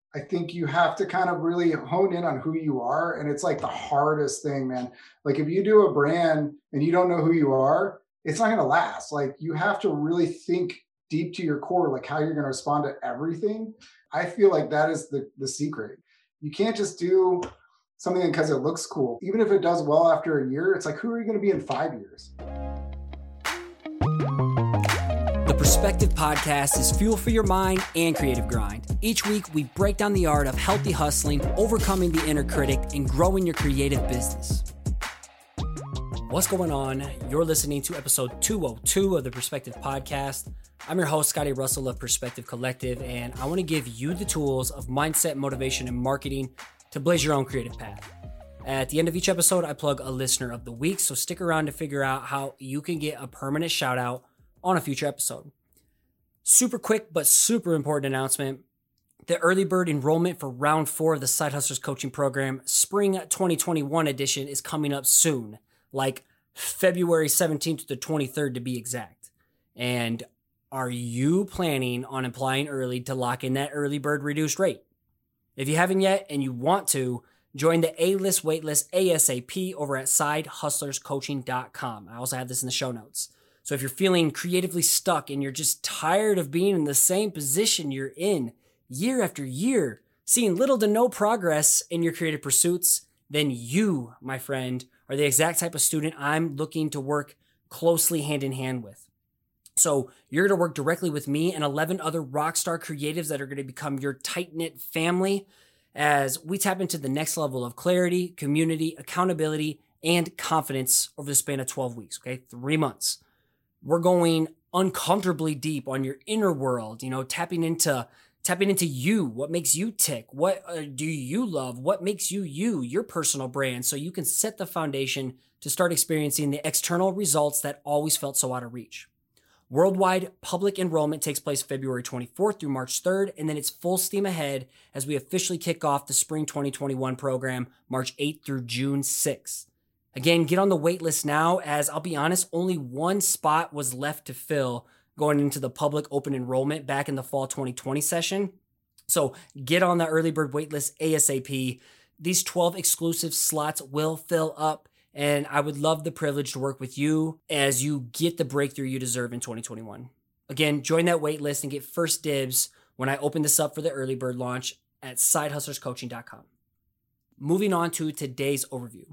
I think you have to kind of really hone in on who you are. And it's like the hardest thing, man. Like if you do a brand and you don't know who you are, it's not going to last. Like you have to really think deep to your core, like how you're going to respond to everything. I feel like that is the secret. You can't just do something because it looks cool. Even if it does well after a year, it's like, who are you going to be in 5 years? The Perspective Podcast is fuel for your mind and creative grind. Each week, we break down the art of healthy hustling, overcoming the inner critic, and growing your creative business. What's going on? You're listening to episode 202 of the Perspective Podcast. I'm your host, Scotty Russell of Perspective Collective, and I want to give you the tools of mindset, motivation, and marketing to blaze your own creative path. At the end of each episode, I plug a listener of the week, so stick around to figure out how you can get a permanent shout out on a future episode. Super quick but super important announcement. The early bird enrollment for round 4 of the Side Hustlers Coaching Program, Spring 2021 edition, is coming up soon, like February 17th to the 23rd to be exact. And are you planning on applying early to lock in that early bird reduced rate? If you haven't yet and you want to, join the A-List Waitlist ASAP over at sidehustlerscoaching.com. I also have this in the show notes. So if you're feeling creatively stuck and you're just tired of being in the same position you're in year after year, seeing little to no progress in your creative pursuits, then you, my friend, are the exact type of student I'm looking to work closely hand in hand with. So you're going to work directly with me and 11 other rockstar creatives that are going to become your tight-knit family as we tap into the next level of clarity, community, accountability, and confidence over the span of 12 weeks, okay? 3 months. We're going uncomfortably deep on your inner world, tapping into you, what makes you tick, what do you love, what makes you, your personal brand, so you can set the foundation to start experiencing the external results that always felt so out of reach. Worldwide public enrollment takes place February 24th through March 3rd, and then it's full steam ahead as we officially kick off the Spring 2021 program March 8th through June 6th. Again, get on the wait list now, as I'll be honest, only one spot was left to fill going into the public open enrollment back in the fall 2020 session. So get on the early bird waitlist ASAP. These 12 exclusive slots will fill up, and I would love the privilege to work with you as you get the breakthrough you deserve in 2021. Again, join that waitlist and get first dibs when I open this up for the early bird launch at sidehustlerscoaching.com. Moving on to today's overview.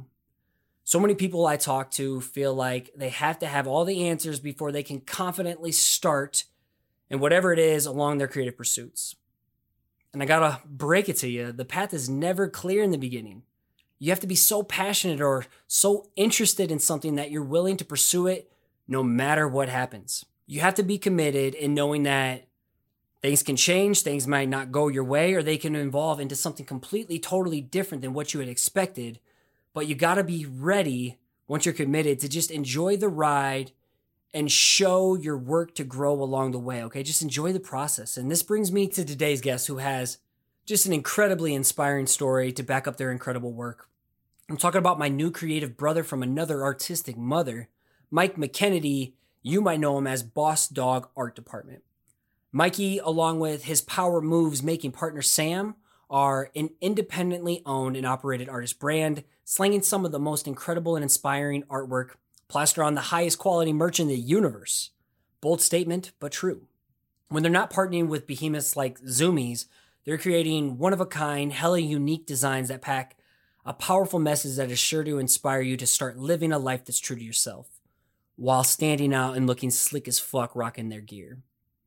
So many people I talk to feel like they have to have all the answers before they can confidently start in whatever it is along their creative pursuits. And I gotta break it to you, the path is never clear in the beginning. You have to be so passionate or so interested in something that you're willing to pursue it no matter what happens. You have to be committed in knowing that things can change, things might not go your way, or they can evolve into something completely, totally different than what you had expected. But you got to be ready once you're committed to just enjoy the ride and show your work to grow along the way, okay? Just enjoy the process. And this brings me to today's guest, who has just an incredibly inspiring story to back up their incredible work. I'm talking about my new creative brother from another artistic mother, Mike McKennedy. You might know him as Boss Dog Art Department. Mikey, along with his Power Moves making partner Sam, are an independently owned and operated artist brand, slanging some of the most incredible and inspiring artwork, plastered on the highest quality merch in the universe. Bold statement, but true. When they're not partnering with behemoths like Zumiez, they're creating one-of-a-kind, hella unique designs that pack a powerful message that is sure to inspire you to start living a life that's true to yourself, while standing out and looking slick as fuck rocking their gear.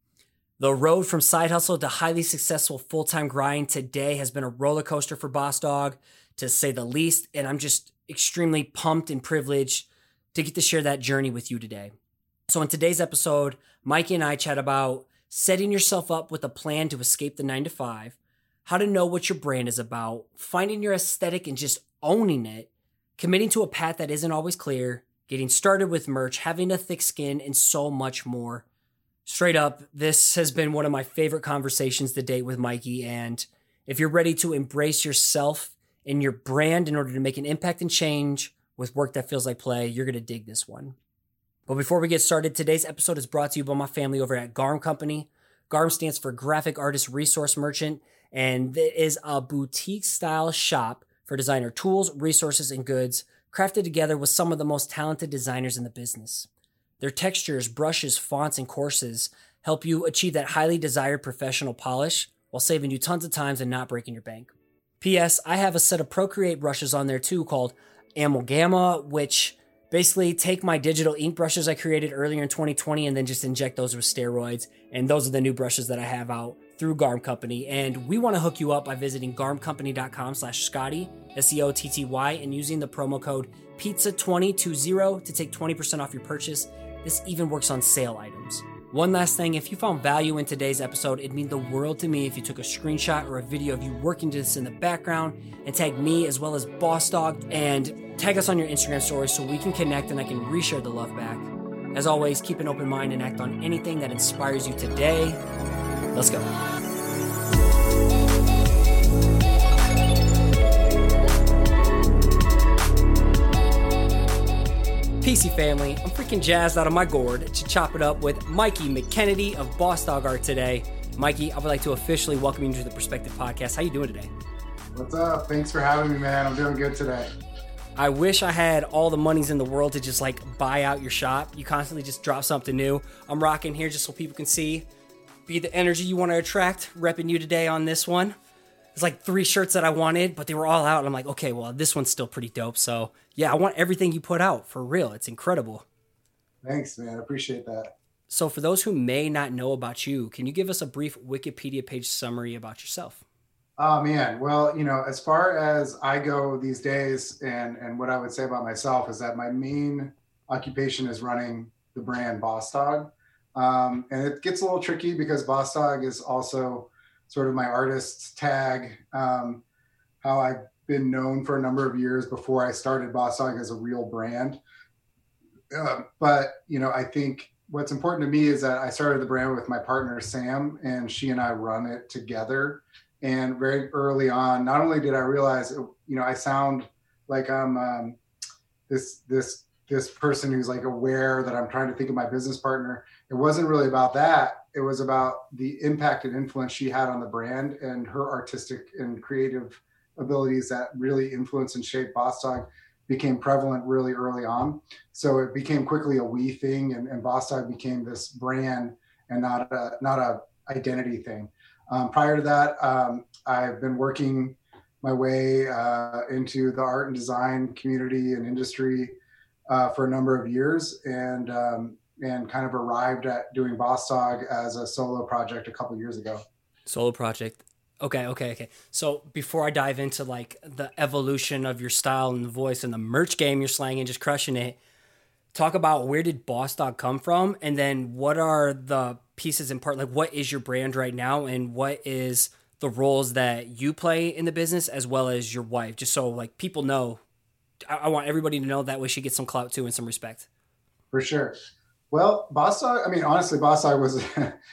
The road from side hustle to highly successful full-time grind today has been a roller coaster for Boss Dog, to say the least, and I'm just extremely pumped and privileged to get to share that journey with you today. So in today's episode, Mikey and I chat about setting yourself up with a plan to escape the 9-to-5, how to know what your brand is about, finding your aesthetic and just owning it, committing to a path that isn't always clear, getting started with merch, having a thick skin, and so much more. Straight up, this has been one of my favorite conversations to date with Mikey, and if you're ready to embrace yourself and your brand in order to make an impact and change with work that feels like play, you're going to dig this one. But before we get started, today's episode is brought to you by my family over at Garm Company. Garm stands for Graphic Artist Resource Merchant, And it is a boutique style shop for designer tools, resources, and goods crafted together with some of the most talented designers in the business. Their textures, brushes, fonts, and courses help you achieve that highly desired professional polish while saving you tons of times and not breaking your bank. P.S. I have a set of Procreate brushes on there too called Amalgama, which basically take my digital ink brushes I created earlier in 2020 and then just inject those with steroids. And those are the new brushes that I have out through Garm Company. And we want to hook you up by visiting garmcompany.com/Scotty, SCOTTY, and using the promo code PIZZA2020 to take 20% off your purchase. This even works on sale items. One last thing, if you found value in today's episode, it'd mean the world to me if you took a screenshot or a video of you working this in the background and tag me as well as Boss Dog and tag us on your Instagram stories so we can connect and I can reshare the love back. As always, keep an open mind and act on anything that inspires you today. Let's go. PC family, I'm freaking jazzed out of my gourd to chop it up with Mikey McKennedy of Boss Dog Art today. Mikey, I would like to officially welcome you to the Perspective Podcast. How you doing today? What's up? Thanks for having me, man. I'm doing good today. I wish I had all the monies in the world to just like buy out your shop. You constantly just drop something new. I'm rocking here just so people can see. Be the energy you want to attract. Repping you today on this one. There's like 3 shirts that I wanted, but they were all out. And I'm like, okay, well, this one's still pretty dope. So yeah, I want everything you put out for real. It's incredible. Thanks, man. I appreciate that. So for those who may not know about you, can you give us a brief Wikipedia page summary about yourself? Oh, man. Well, as far as I go these days and what I would say about myself is that my main occupation is running the brand Boss Dog. And it gets a little tricky because Boss Dog is also sort of my artist's tag, how I've been known for a number of years before I started Boss Dog as a real brand. But I think what's important to me is that I started the brand with my partner, Sam, and she and I run it together. And very early on, not only did I realize, I sound like I'm this person who's like aware that I'm trying to think of my business partner. It wasn't really about that. It was about the impact and influence she had on the brand and her artistic and creative abilities that really influenced and shaped Boss Dog became prevalent really early on. So it became quickly a we thing, and Boss Dog became this brand and not a identity thing. Prior to that, I've been working my way into the art and design community and industry for a number of years, and kind of arrived at doing Boss Dog as a solo project a couple of years ago. Solo project. Okay. So before I dive into like the evolution of your style and the voice and the merch game you're slanging, just crushing it, talk about where did Boss Dog come from, and then what are the pieces and part, like what is your brand right now, and what is the roles that you play in the business as well as your wife, just so like people know. I want everybody to know that way she gets some clout too and some respect. For sure. Well, Boss Dog, honestly, Boss Dog was,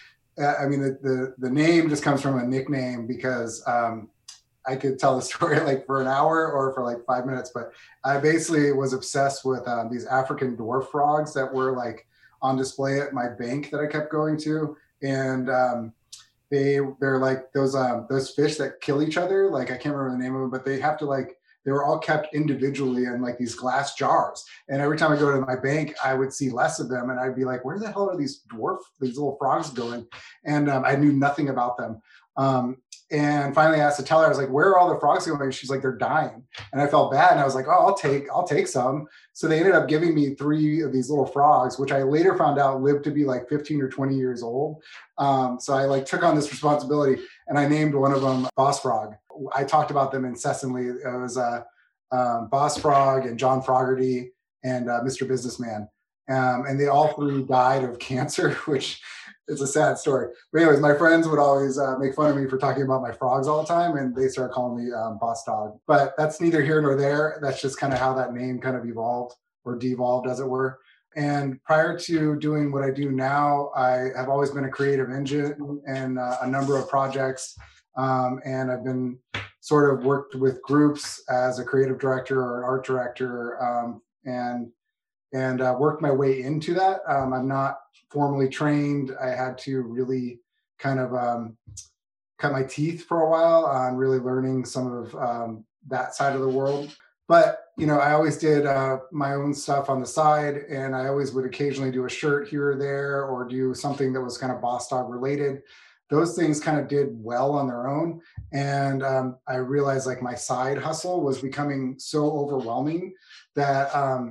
the name just comes from a nickname because I could tell the story like for an hour or for like 5 minutes, but I basically was obsessed with these African dwarf frogs that were like on display at my bank that I kept going to. And they're like those fish that kill each other. Like, I can't remember the name of them, but they have to they were all kept individually in like these glass jars. And every time I go to my bank, I would see less of them. And I'd be like, where the hell are these little frogs going? And I knew nothing about them. And finally I asked the teller, I was like, where are all the frogs going? And she's like, they're dying. And I felt bad. And I was like, oh, I'll take some. So they ended up giving me 3 of these little frogs, which I later found out lived to be like 15 or 20 years old. So I took on this responsibility and I named one of them Boss Frog. I talked about them incessantly. It was Boss Frog and John Fogerty and Mr. Businessman. And they all 3 died of cancer, which is a sad story. But anyways, my friends would always make fun of me for talking about my frogs all the time, and they started calling me Boss Dog. But that's neither here nor there. That's just kind of how that name kind of evolved or devolved, as it were. And prior to doing what I do now, I have always been a creative engine in a number of projects. And I've been sort of worked with groups as a creative director or an art director, and worked my way into that. I'm not formally trained. I had to really kind of cut my teeth for a while on really learning some of that side of the world. But I always did my own stuff on the side, and I always would occasionally do a shirt here or there, or do something that was kind of Boss Dog related. Those things kind of did well on their own, and I realized like my side hustle was becoming so overwhelming that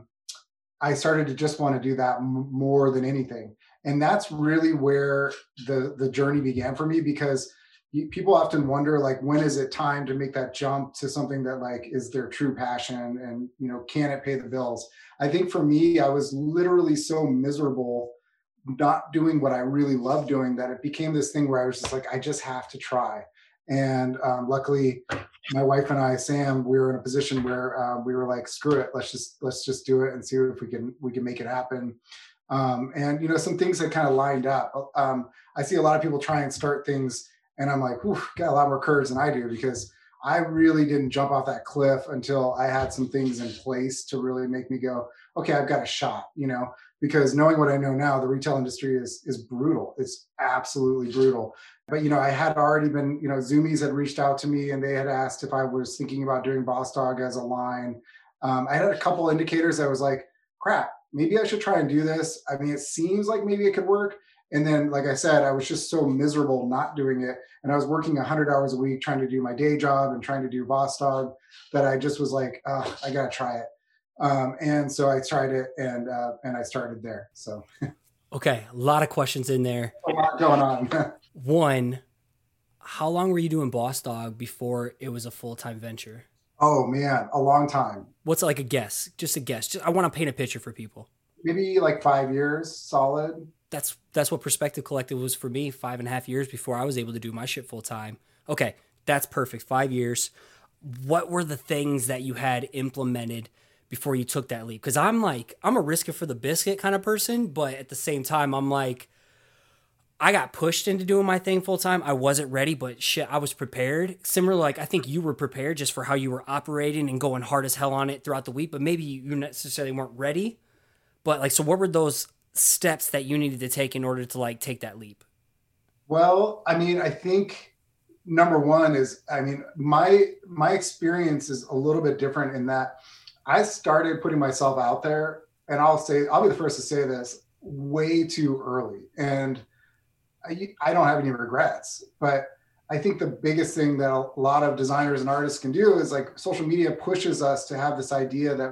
I started to just want to do that more than anything. And that's really where the journey began for me, because people often wonder, like, when is it time to make that jump to something that like is their true passion, and can it pay the bills? I think for me, I was literally so miserable not doing what I really love doing that it became this thing where I was just like, I just have to try. And luckily, my wife and I, Sam, we were in a position where we were like, screw it, let's just do it and see if we can make it happen. And some things that kind of lined up. I see a lot of people try and start things, and I'm like, got a lot more courage than I do, because I really didn't jump off that cliff until I had some things in place to really make me go, okay, I've got a shot, because knowing what I know now, the retail industry is brutal. It's absolutely brutal. But, I had already been, Zumiez had reached out to me, and they had asked if I was thinking about doing Boss Dog as a line. I had a couple indicators that was like, crap, maybe I should try and do this. I mean, it seems like maybe it could work. And then, like I said, I was just so miserable not doing it. And I was working 100 hours a week trying to do my day job and trying to do Boss Dog, that I just was like, I got to try it. And so I tried it, and I started there. So, okay, a lot of questions in there. A lot going on. One, how long were you doing Boss Dog before it was a full-time venture? Oh man, a long time. What's like a guess? Just a guess. I want to paint a picture for people. Maybe like 5 years solid. That's what Perspective Collective was for me, 5.5 years before I was able to do my shit full time. Okay, that's perfect. 5 years. What were the things that you had implemented before you took that leap? Because I'm a risk it for the biscuit kind of person, but at the same time, I'm like, I got pushed into doing my thing full time. I wasn't ready, but shit, I was prepared. Similar, like I think you were prepared just for how you were operating and going hard as hell on it throughout the week, but maybe you necessarily weren't ready. But like, so what were those steps that you needed to take in order to like take that leap? Well, I mean, I think number one is, my experience is a little bit different in that I started putting myself out there, and I'll be the first to say this, way too early. And I don't have any regrets, but I think the biggest thing that a lot of designers and artists can do is like social media pushes us to have this idea that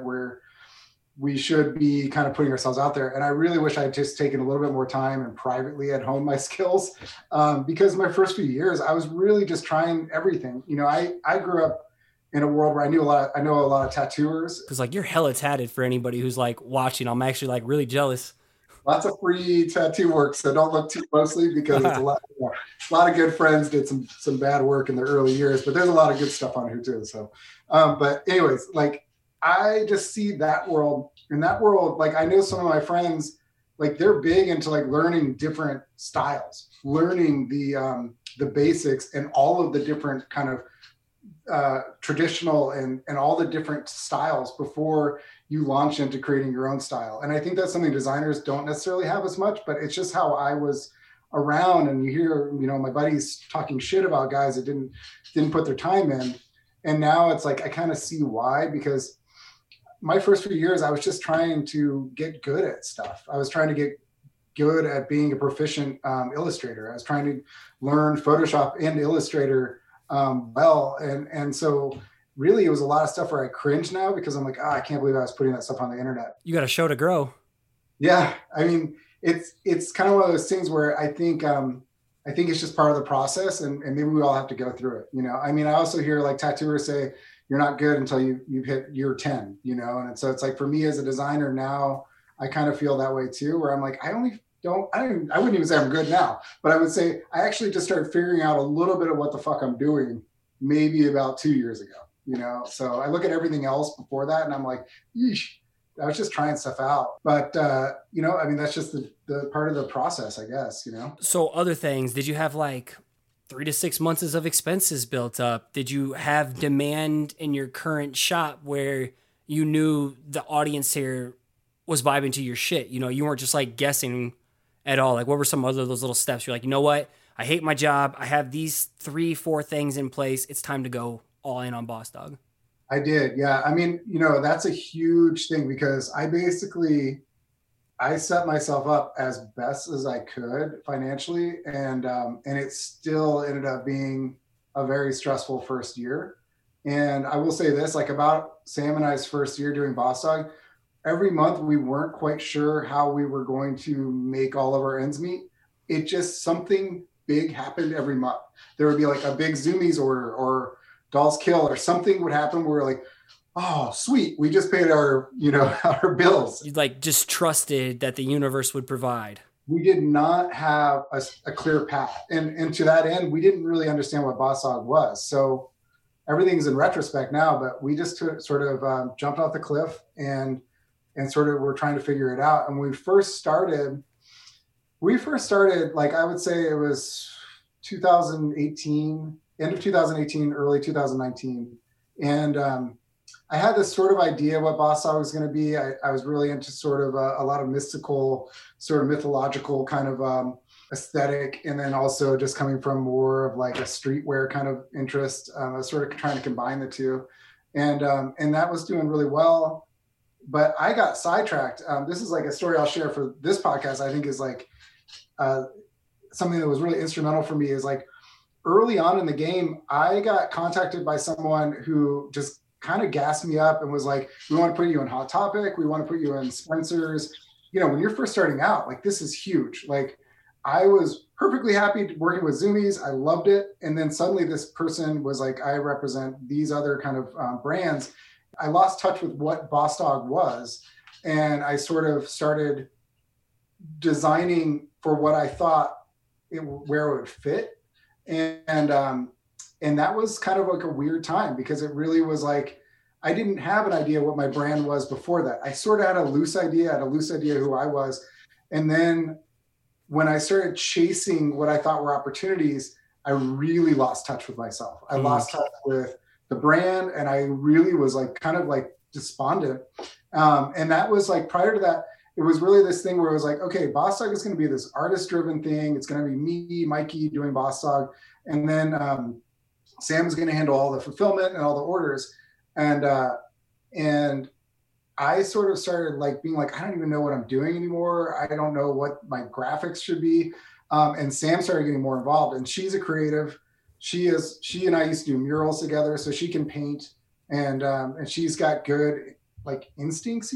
we should be kind of putting ourselves out there. And I really wish I'd just taken a little bit more time and privately had honed my skills, because my first few years, I was really just trying everything. I grew up in a world where I know a lot of tattooers. Because like you're hella tatted for anybody who's like watching. I'm actually like really jealous. Lots of free tattoo work, so don't look too closely, because it's a lot of good friends did some bad work in their early years, but there's a lot of good stuff on here too. So, but anyways, like I just see that world. In that world, like I know some of my friends, like they're big into like learning different styles, learning the basics and all of the different kind of traditional and all the different styles before you launch into creating your own style. And I think that's something designers don't necessarily have as much, but it's just how I was around. And you hear, my buddies talking shit about guys that didn't put their time in. And now it's like, I kind of see why, because my first few years, I was just trying to get good at stuff. I was trying to get good at being a proficient illustrator. I was trying to learn Photoshop and Illustrator well. And so really, it was a lot of stuff where I cringe now, because I'm like, I can't believe I was putting that stuff on the internet. You got a show to grow. Yeah. I mean, it's kind of one of those things where I think it's just part of the process, and maybe we all have to go through it. I mean, I also hear like tattooers say, you're not good until you've hit year 10, and so it's like, for me as a designer now, I kind of feel that way too, where I'm like, I wouldn't even say I'm good now, but I would say I actually just started figuring out a little bit of what the fuck I'm doing maybe about 2 years ago. So I look at everything else before that and I'm like, yeesh, I was just trying stuff out. But, I mean, that's just the part of the process, I guess, So other things, did you have like 3 to 6 months of expenses built up? Did you have demand in your current shop where you knew the audience here was vibing to your shit? You weren't just like guessing at all. Like what were some other those little steps? You're like, you know what? I hate my job. I have these 3-4 things in place. It's time to go all in on Boss Dog. I did. Yeah. I mean, that's a huge thing because I set myself up as best as I could financially, and it still ended up being a very stressful first year. And I will say this, like about Sam and I's first year doing Boss Dog, every month we weren't quite sure how we were going to make all of our ends meet. It just something big happened every month. There would be like a big Zoomies order or Dolls Kill or something would happen where we're like, oh, sweet, we just paid our, our bills. You like just trusted that the universe would provide. We did not have a clear path. And to that end, we didn't really understand what Boss Dog was. So everything's in retrospect now, but we just sort of jumped off the cliff and sort of were trying to figure it out. And when we first started, like, I would say it was 2018, end of 2018, early 2019. And I had this sort of idea what Boss Dog was going to be. I was really into sort of a lot of mystical, sort of mythological kind of aesthetic. And then also just coming from more of like a streetwear kind of interest. I was sort of trying to combine the two. And that was doing really well. But I got sidetracked. This is like a story I'll share for this podcast. I think is like something that was really instrumental for me is like early on in the game, I got contacted by someone who just kind of gassed me up and was like, we want to put you in Hot Topic. We want to put you in Spencer's. When you're first starting out, like this is huge. Like I was perfectly happy working with Zoomies. I loved it. And then suddenly this person was like, I represent these other kind of brands. I lost touch with what Boss Dog was. And I sort of started designing for what I thought where it would fit. And that was kind of like a weird time because it really was like, I didn't have an idea what my brand was before that. I sort of had a loose idea who I was. And then when I started chasing what I thought were opportunities, I really lost touch with myself. I lost touch with the brand and I really was like, kind of like despondent. And that was like, prior to that, it was really this thing where it was like, okay, Boss Dog is going to be this artist driven thing. It's going to be me, Mikey doing Boss Dog. And then, Sam's going to handle all the fulfillment and all the orders. And I sort of started like being like, I don't even know what I'm doing anymore. I don't know what my graphics should be. And Sam started getting more involved and she's a creative. She and I used to do murals together. So she can paint and she's got good like instincts,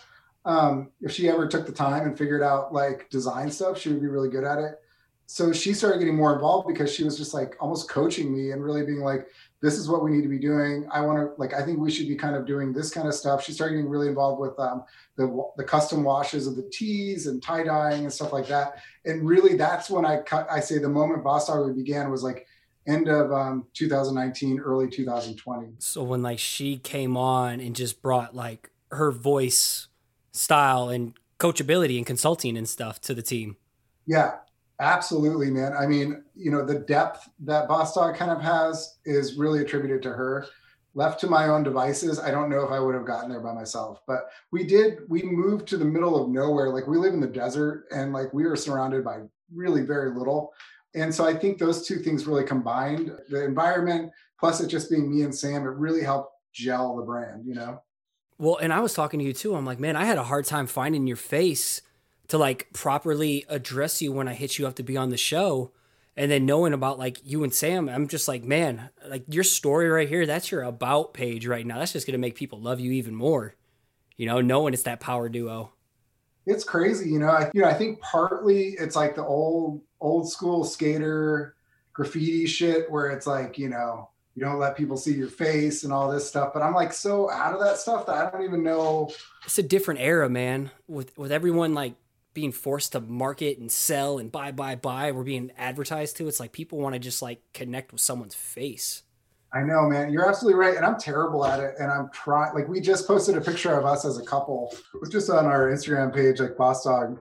if she ever took the time and figured out like design stuff, she would be really good at it. So she started getting more involved because she was just like almost coaching me and really being like, this is what we need to be doing. I think we should be kind of doing this kind of stuff. She started getting really involved with the custom washes of the tees and tie dyeing and stuff like that. And really that's when I say the moment Boss Dog began was like end of 2019, early 2020. So when like she came on and just brought like her voice, style and coachability and consulting and stuff to the team. Yeah. Absolutely, man. I mean, the depth that Boss Dog kind of has is really attributed to her. Left to my own devices, I don't know if I would have gotten there by myself, but we moved to the middle of nowhere. Like we live in the desert and like we were surrounded by really very little. And so I think those two things really combined, the environment, plus it just being me and Sam, it really helped gel the brand, Well, and I was talking to you too. I'm like, man, I had a hard time finding your face to like properly address you when I hit you up to be on the show. And then knowing about like you and Sam, I'm just like, man, like your story right here, that's your about page right now. That's just going to make people love you even more, knowing it's that power duo. It's crazy. I think partly it's like the old school skater graffiti shit where it's like, you don't let people see your face and all this stuff. But I'm like so out of that stuff that I don't even know. It's a different era, man, with everyone like being forced to market and sell and buy. We're being advertised to. It's like people want to just like connect with someone's face. I know, man. You're absolutely right. And I'm terrible at it. And I'm trying, like we just posted a picture of us as a couple. It was just on our Instagram page, like Boss Dog.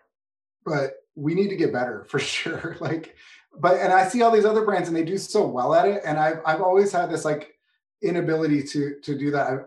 But we need to get better for sure. And I see all these other brands and they do so well at it. And I've always had this like inability to do that.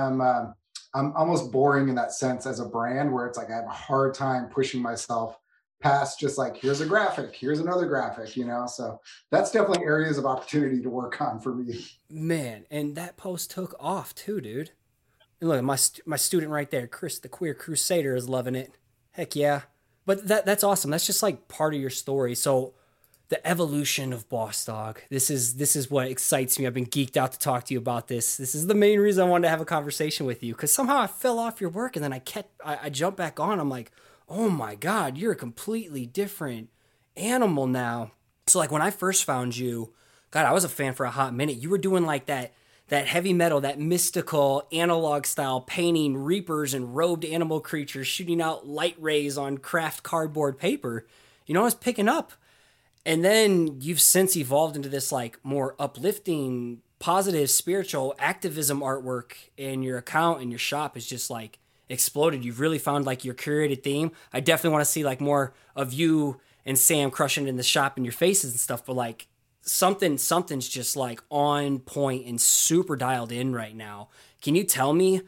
I'm almost boring in that sense as a brand where it's like I have a hard time pushing myself past just like, here's a graphic, here's another graphic, so that's definitely areas of opportunity to work on for me. Man, and that post took off too, dude. And look, my student right there, Chris the Queer Crusader, is loving it. Heck yeah. But that's awesome. That's just like part of your story. So the evolution of Boss Dog. This is what excites me. I've been geeked out to talk to you about this. This is the main reason I wanted to have a conversation with you, because somehow I fell off your work and then I jumped back on. I'm like, oh my God, you're a completely different animal now. So like when I first found you, God, I was a fan for a hot minute. You were doing like that heavy metal, that mystical analog style painting reapers and robed animal creatures shooting out light rays on craft cardboard paper. I was picking up. And then you've since evolved into this like more uplifting, positive, spiritual activism artwork, and your account and your shop is just like exploded. You've really found like your curated theme. I definitely want to see like more of you and Sam crushing in the shop and your faces and stuff, but like something's just like on point and super dialed in right now. Can you tell me,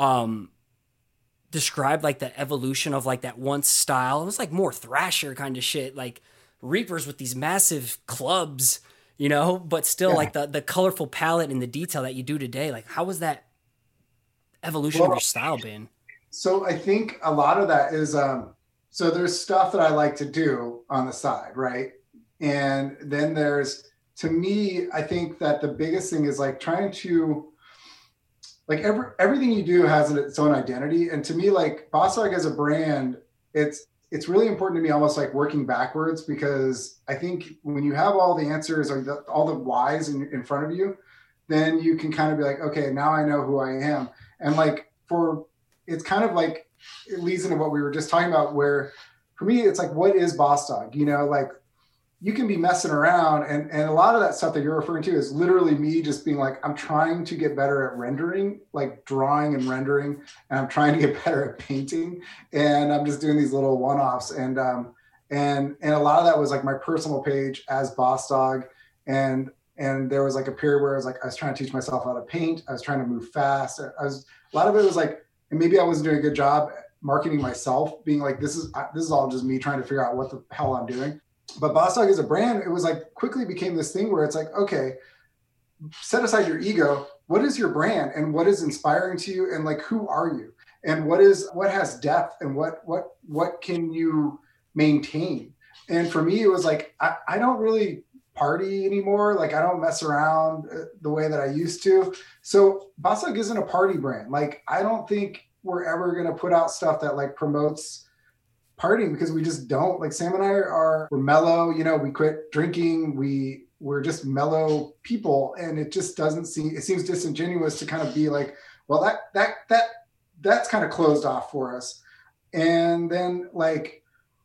describe like the evolution of like that once style? It was like more thrasher kind of shit, like reapers with these massive clubs, but still like the colorful palette and the detail that you do today. Like, how was that evolution of your style been? So I think a lot of that is, so there's stuff that I like to do on the side, right? And then to me, I think that the biggest thing is like trying to, like everything you do has its own identity. And to me, like Boss Dog as a brand, it's really important to me, almost like working backwards, because I think when you have all the answers or all the whys in front of you, then you can kind of be like, okay, now I know who I am. And like it's kind of like, it leads into what we were just talking about, where for me, it's like, what is Boss Dog? Like you can be messing around, and a lot of that stuff that you're referring to is literally me just being like, I'm trying to get better at rendering, like drawing and rendering, and I'm trying to get better at painting, and I'm just doing these little one-offs, and a lot of that was like my personal page as Boss Dog, and there was like a period where I was trying to teach myself how to paint, I was trying to move fast, a lot of it was like, and maybe I wasn't doing a good job marketing myself, being like, this is all just me trying to figure out what the hell I'm doing. But Boss Dog as a brand, it was like quickly became this thing where it's like, okay, set aside your ego. What is your brand, and what is inspiring to you, and like, who are you, and what has depth, and what can you maintain? And for me, it was like, I don't really party anymore. Like I don't mess around the way that I used to. So Boss Dog isn't a party brand. Like I don't think we're ever going to put out stuff that like promotes partying, because we just don't. Like Sam and I we're mellow, we quit drinking, we're just mellow people, and it just it seems disingenuous to kind of be like, well, that's kind of closed off for us. And then like,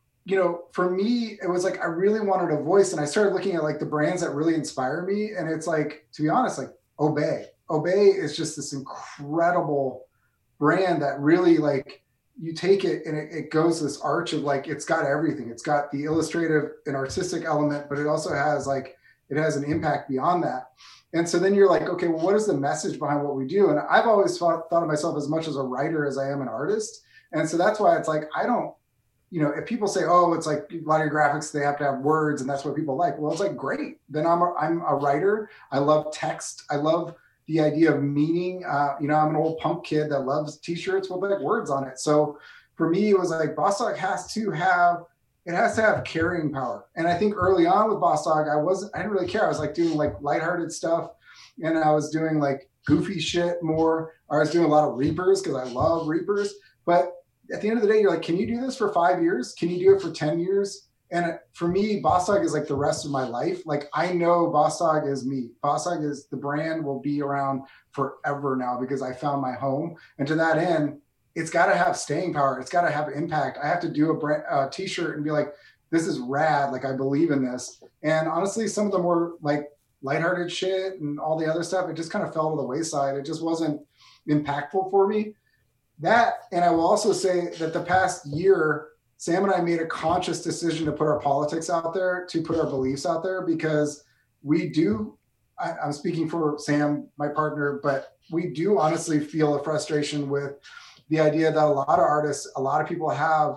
for me, it was like, I really wanted a voice, and I started looking at like the brands that really inspire me. And it's like, to be honest, like Obey is just this incredible brand that really like, you take it and it goes this arch of like, it's got everything. It's got the illustrative and artistic element, but it also has like, it has an impact beyond that. And so then you're like, okay, well, what is the message behind what we do? And I've always thought of myself as much as a writer as I am an artist. And so that's why it's like, I don't, if people say, oh, it's like a lot of your graphics, they have to have words and that's what people like. Well, it's like, great. Then I'm a writer. I love text. I love the idea of meaning. I'm an old punk kid that loves t-shirts with like words on it. So for me, it was like Boss Dog has to have carrying power. And I think early on with Boss Dog, I didn't really care. I was like doing like lighthearted stuff, and I was doing like goofy shit more. I was doing a lot of Reapers because I love Reapers. But at the end of the day, you're like, can you do this for 5 years? Can you do it for 10 years? And for me, Boss Dog is like the rest of my life. Like I know Boss Dog is me. Boss Dog is the brand, will be around forever now because I found my home. And to that end, it's got to have staying power. It's got to have impact. I have to do a t-shirt and be like, this is rad. Like I believe in this. And honestly, some of the more like lighthearted shit and all the other stuff, it just kind of fell to the wayside. It just wasn't impactful for me. That, and I will also say that the past year, Sam and I made a conscious decision to put our politics out there, to put our beliefs out there, because we do, I'm speaking for Sam, my partner, but we do honestly feel a frustration with the idea that a lot of artists, a lot of people have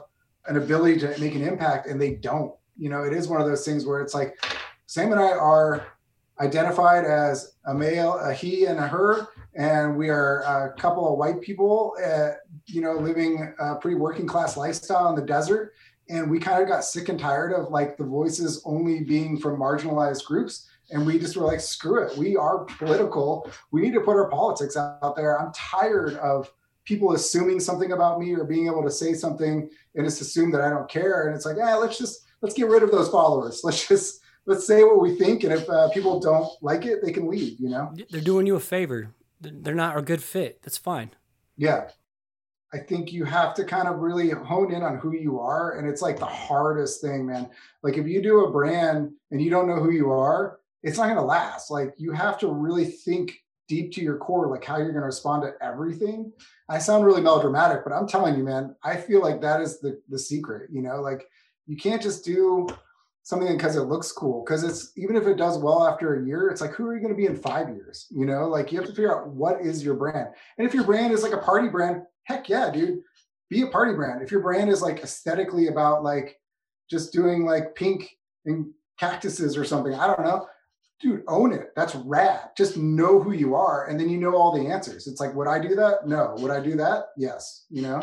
an ability to make an impact and they don't. It is one of those things where it's like Sam and I are identified as a male, a he and a her, and we are a couple of white people, living a pretty working class lifestyle in the desert. And we kind of got sick and tired of like the voices only being from marginalized groups. And we just were like, screw it. We are political. We need to put our politics out there. I'm tired of people assuming something about me or being able to say something and just assume that I don't care. And it's like, let's get rid of those followers. Let's say what we think. And if people don't like it, they can leave, They're doing you a favor. They're not a good fit. That's fine. Yeah. I think you have to kind of really hone in on who you are. And it's like the hardest thing, man. Like if you do a brand and you don't know who you are, it's not going to last. Like you have to really think deep to your core, like how you're going to respond to everything. I sound really melodramatic, but I'm telling you, man, I feel like that is the secret, like you can't just do something because it looks cool. Because it's, even if it does well after a year, it's like, who are you going to be in 5 years? Like you have to figure out what is your brand. And if your brand is like a party brand, heck yeah, dude, be a party brand. If your brand is like aesthetically about like just doing like pink and cactuses or something, I don't know, dude, own it. That's rad. Just know who you are. And then you know all the answers. It's like, would I do that? No. Would I do that? Yes.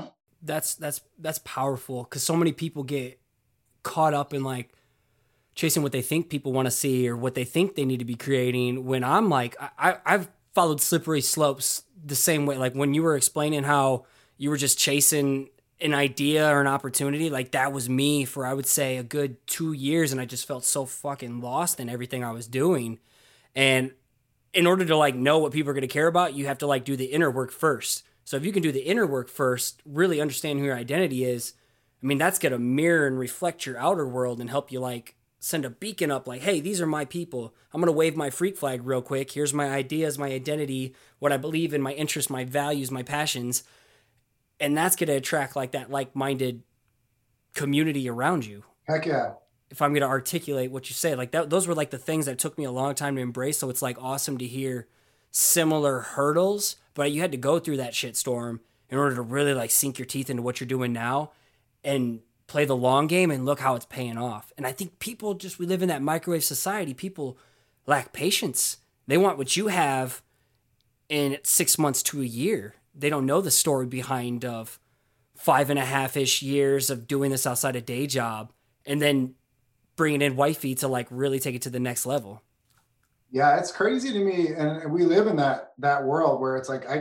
That's powerful. Cause so many people get caught up in like chasing what they think people want to see or what they think they need to be creating. When I'm like, I've followed slippery slopes the same way. Like when you were explaining how you were just chasing an idea or an opportunity, like that was me for, I would say, a good 2 years. And I just felt so fucking lost in everything I was doing. And in order to like know what people are going to care about, you have to like do the inner work first. So if you can do the inner work first, really understand who your identity is, I mean, that's going to mirror and reflect your outer world and help you like send a beacon up like, hey, these are my people. I'm going to wave my freak flag real quick. Here's my ideas, my identity, what I believe in, my interests, my values, my passions. And that's going to attract like that like-minded community around you. Heck yeah. If I'm going to articulate what you say, like that, those were like the things that took me a long time to embrace. So it's like awesome to hear similar hurdles, but you had to go through that shitstorm in order to really like sink your teeth into what you're doing now and play the long game, and look how it's paying off. And I think people we live in that microwave society. People lack patience. They want what you have in 6 months to a year. They don't know the story behind of 5.5-ish years of doing this outside a day job and then bringing in wifey to like really take it to the next level. Yeah, it's crazy to me. And we live in that world where it's like,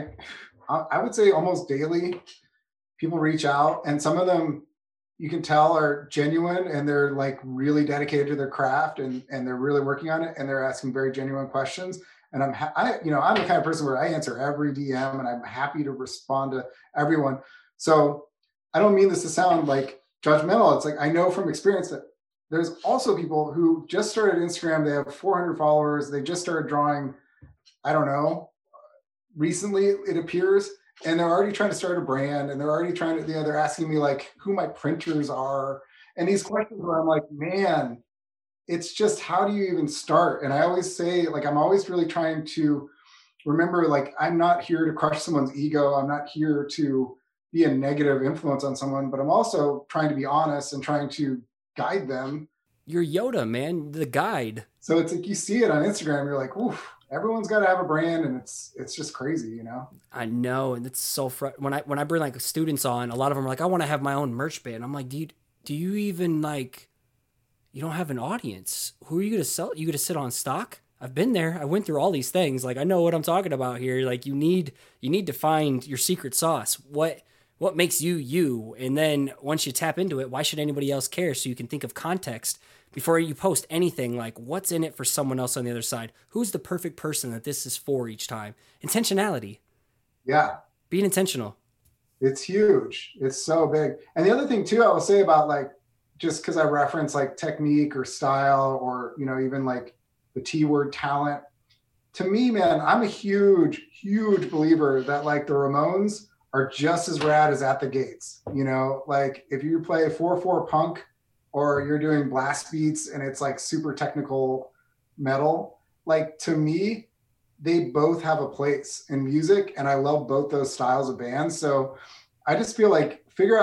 I would say almost daily people reach out, and some of them you can tell are genuine and they're like really dedicated to their craft and they're really working on it and they're asking very genuine questions. And I'm the kind of person where I answer every DM and I'm happy to respond to everyone. So I don't mean this to sound like judgmental. It's like, I know from experience that there's also people who just started Instagram. They have 400 followers. They just started drawing, I don't know, recently it appears. And they're already trying to start a brand, and they're already trying to, they're asking me like who my printers are. And these questions where I'm like, man, it's just, how do you even start? And I always say, like, I'm always really trying to remember, like, I'm not here to crush someone's ego. I'm not here to be a negative influence on someone, but I'm also trying to be honest and trying to guide them. You're Yoda, man, the guide. So it's like, you see it on Instagram, you're like, oof. Everyone's got to have a brand, and it's just crazy, I know, and it's so when I bring like students on, a lot of them are like, I want to have my own merch band. I'm like, do you even like, you don't have an audience? Who are you gonna sell? You gonna sit on stock? I've been there. I went through all these things. Like I know what I'm talking about here. Like you need to find your secret sauce. What makes you you? And then once you tap into it, why should anybody else care? So you can think of context before you post anything, like what's in it for someone else on the other side? Who's the perfect person that this is for each time? Intentionality. Yeah. Being intentional. It's huge. It's so big. And the other thing too, I will say about like, just because I reference like technique or style or, even like the T word talent, to me, man, I'm a huge, huge believer that like the Ramones are just as rad as At the Gates. Like if you play 4/4 punk, or you're doing blast beats and it's like super technical metal, like to me, they both have a place in music, and I love both those styles of bands. So I just feel like figure out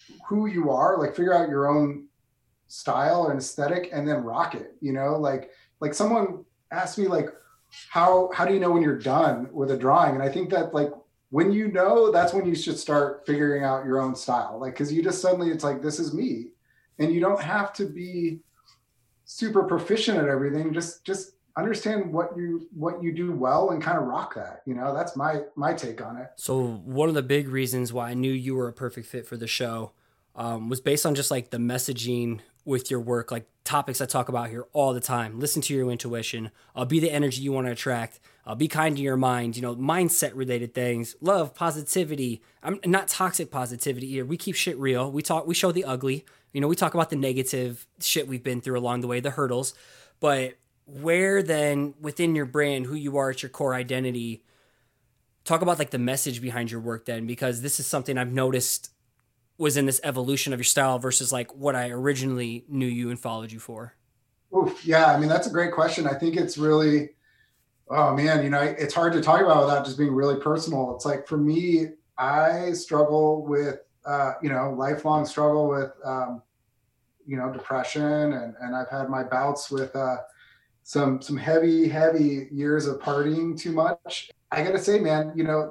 who you are, like figure out your own style and aesthetic and then rock it, like someone asked me like, how do you know when you're done with a drawing? And I think that like when you know, that's when you should start figuring out your own style. Like, cause you just suddenly, it's like, this is me. And you don't have to be super proficient at everything. Just understand what you do well and kind of rock that. That's my take on it. So one of the big reasons why I knew you were a perfect fit for the show was based on just like the messaging with your work, like topics I talk about here all the time. Listen to your intuition, be the energy you want to attract, be kind to your mind, mindset related things, love, positivity. I'm not toxic positivity here. We keep shit real. We show the ugly, we talk about the negative shit we've been through along the way, the hurdles, but where then within your brand, who you are at your core identity, talk about like the message behind your work then, because this is something I've noticed was in this evolution of your style versus like what I originally knew you and followed you for. Oof, yeah. I mean, that's a great question. I think it's really, oh man, it's hard to talk about without just being really personal. It's like, for me, I struggle with, lifelong struggle with, depression, and I've had my bouts with, some heavy years of partying too much. I gotta say, man,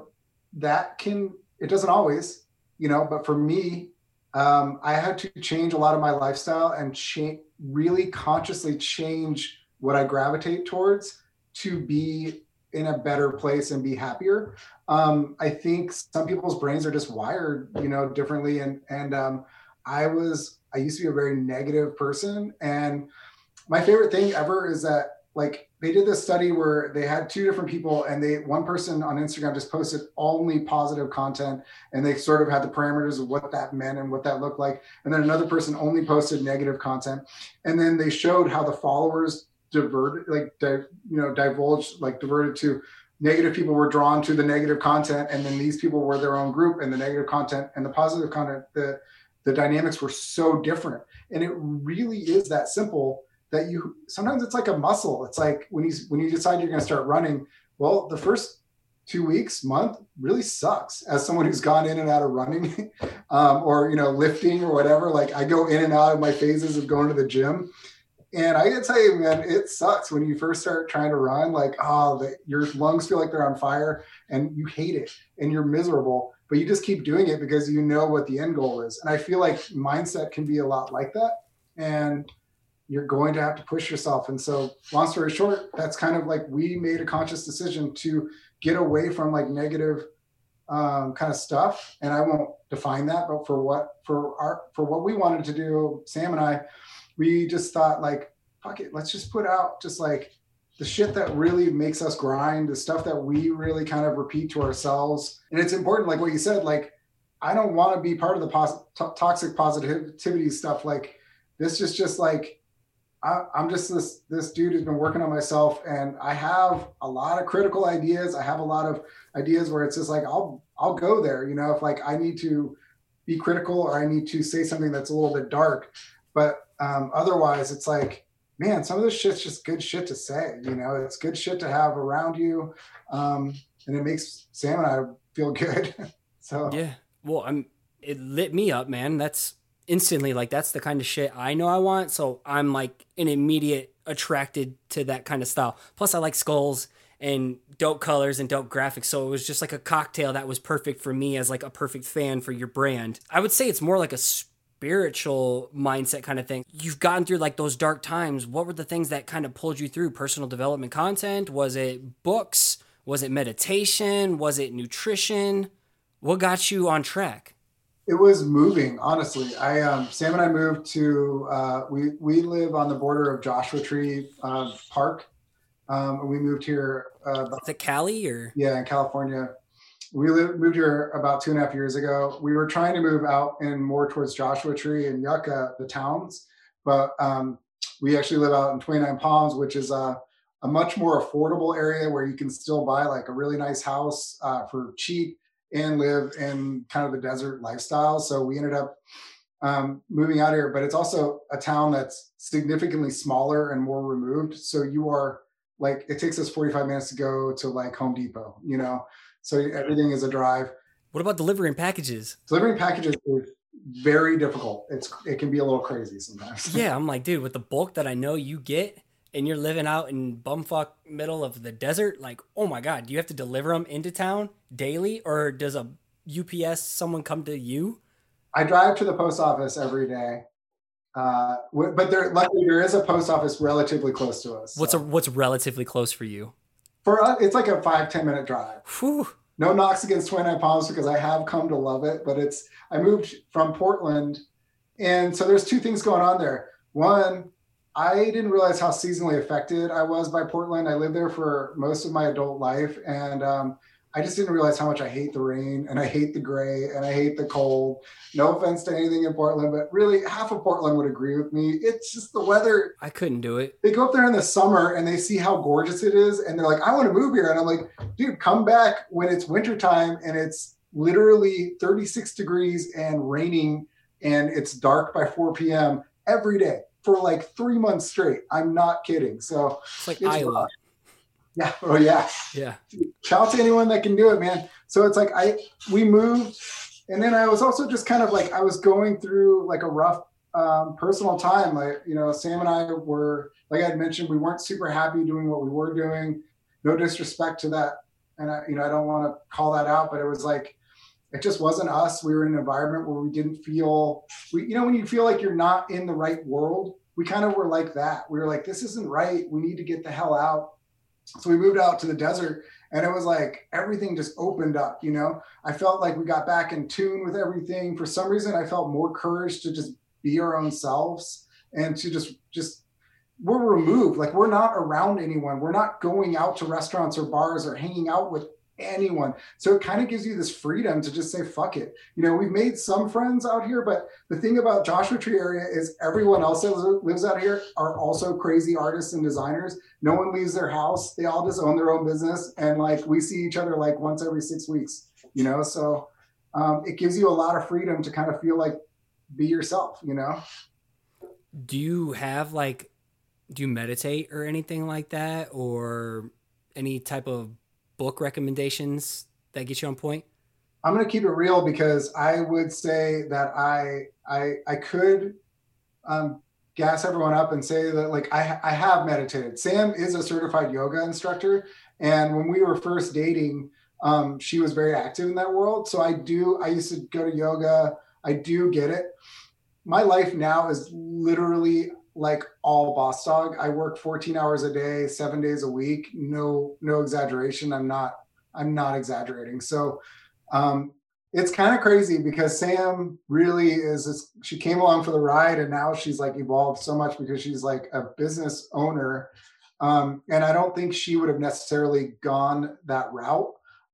it doesn't always, but for me, I had to change a lot of my lifestyle and really consciously change what I gravitate towards to be in a better place and be happier. I think some people's brains are just wired, differently. And I used to be a very negative person, and my favorite thing ever is that like they did this study where they had two different people, and one person on Instagram just posted only positive content, and they sort of had the parameters of what that meant and what that looked like. And then another person only posted negative content. And then they showed how the followers diverted to negative people were drawn to the negative content. And then these people were their own group, and the negative content and the positive content, the dynamics were so different. And it really is that simple. That sometimes it's like a muscle. It's like when you decide you're going to start running, well, the first 2 weeks, month really sucks as someone who's gone in and out of running, or, lifting or whatever. Like I go in and out of my phases of going to the gym. And I gotta tell you, man, it sucks when you first start trying to run, like, your lungs feel like they're on fire and you hate it and you're miserable, but you just keep doing it because you know what the end goal is. And I feel like mindset can be a lot like that. And you're going to have to push yourself. And so long story short, that's kind of like, we made a conscious decision to get away from like negative kind of stuff. And I won't define that, but for what we wanted to do, Sam and I, we just thought like, fuck it, let's just put out just like the shit that really makes us grind, the stuff that we really kind of repeat to ourselves. And it's important, like what you said, like, I don't want to be part of the toxic positivity stuff. Like this is just like, I'm just this dude who's been working on myself, and I have a lot of critical ideas. I have a lot of ideas where it's just like, I'll go there, if like I need to be critical or I need to say something that's a little bit dark, but otherwise it's like, man, some of this shit's just good shit to say, it's good shit to have around you. And it makes Sam and I feel good. So yeah, well, it lit me up, man. That's instantly like, that's the kind of shit I know I want. So I'm like an immediate attracted to that kind of style. Plus I like skulls and dope colors and dope graphics. So it was just like a cocktail that was perfect for me as like a perfect fan for your brand. I would say it's more like a spiritual mindset kind of thing. You've gotten through like those dark times. What were the things that kind of pulled you through? Personal development content? Was it books? Was it meditation? Was it nutrition? What got you on track? It was moving, honestly. Sam and I moved to, we live on the border of Joshua Tree Park. We moved here. Is it Cali or? Yeah, in California. We moved here about 2.5 years ago. We were trying to move out and more towards Joshua Tree and Yucca, the towns. But we actually live out in 29 Palms, which is a much more affordable area where you can still buy like a really nice house for cheap and live in kind of the desert lifestyle. So we ended up moving out here, but it's also a town that's significantly smaller and more removed. So you are like, it takes us 45 minutes to go to like Home Depot, so everything is a drive. What about delivering packages? Delivering packages is very difficult. It can be a little crazy sometimes. Yeah, I'm like, dude, with the bulk that I know you get, and you're living out in bumfuck middle of the desert, like, oh my God, do you have to deliver them into town daily, or does a UPS someone come to you? I drive to the post office every day. But luckily there is a post office relatively close to us. What's relatively close for you? For us, it's like a 5-10 minute drive. Whew. No knocks against 29 Palms because I have come to love it, but I moved from Portland. And so there's two things going on there. One, I didn't realize how seasonally affected I was by Portland. I lived there for most of my adult life. And I just didn't realize how much I hate the rain and I hate the gray and I hate the cold. No offense to anything in Portland, but really half of Portland would agree with me. It's just the weather. I couldn't do it. They go up there in the summer and they see how gorgeous it is. And they're like, I want to move here. And I'm like, dude, come back when it's wintertime and it's literally 36 degrees and raining and it's dark by 4 p.m. every day for like 3 months straight. I'm not kidding. So it's like Iowa. Rough. Yeah. Oh yeah. Yeah. Shout out to anyone that can do it, man. So it's like we moved, and then I was also just kind of like I was going through like a rough personal time. Like, you know, Sam and I were, like I had mentioned, we weren't super happy doing what we were doing. No disrespect to that, and I don't want to call that out, but it was like it just wasn't us. We were in an environment where we didn't feel when you feel like you're not in the right world, we kind of were like that. We were like, this isn't right. We need to get the hell out. So we moved out to the desert and it was like everything just opened up, you know. I felt like we got back in tune with everything. For some reason, I felt more courage to just be our own selves and to just we're removed. Like we're not around anyone. We're not going out to restaurants or bars or hanging out with anyone. So it kind of gives you this freedom to just say, fuck it. You know, we've made some friends out here, but the thing about Joshua Tree area is everyone else that lives out here are also crazy artists and designers. No one leaves their house. They all just own their own business. And like, we see each other like once every 6 weeks, you know? So it gives you a lot of freedom to kind of feel like be yourself, you know? Do you meditate or anything like that, or any type of book recommendations that get you on point? I'm going to keep it real because I would say that I could gas everyone up and say that like I have meditated. Sam is a certified yoga instructor, and when we were first dating, she was very active in that world. So I used to go to yoga. I do get it. My life now is literally like all boss dog. I work 14 hours a day, 7 days a week. No exaggeration. I'm not exaggerating. So it's kind of crazy because Sam really she came along for the ride and now she's like evolved so much because she's like a business owner. And I don't think she would have necessarily gone that route.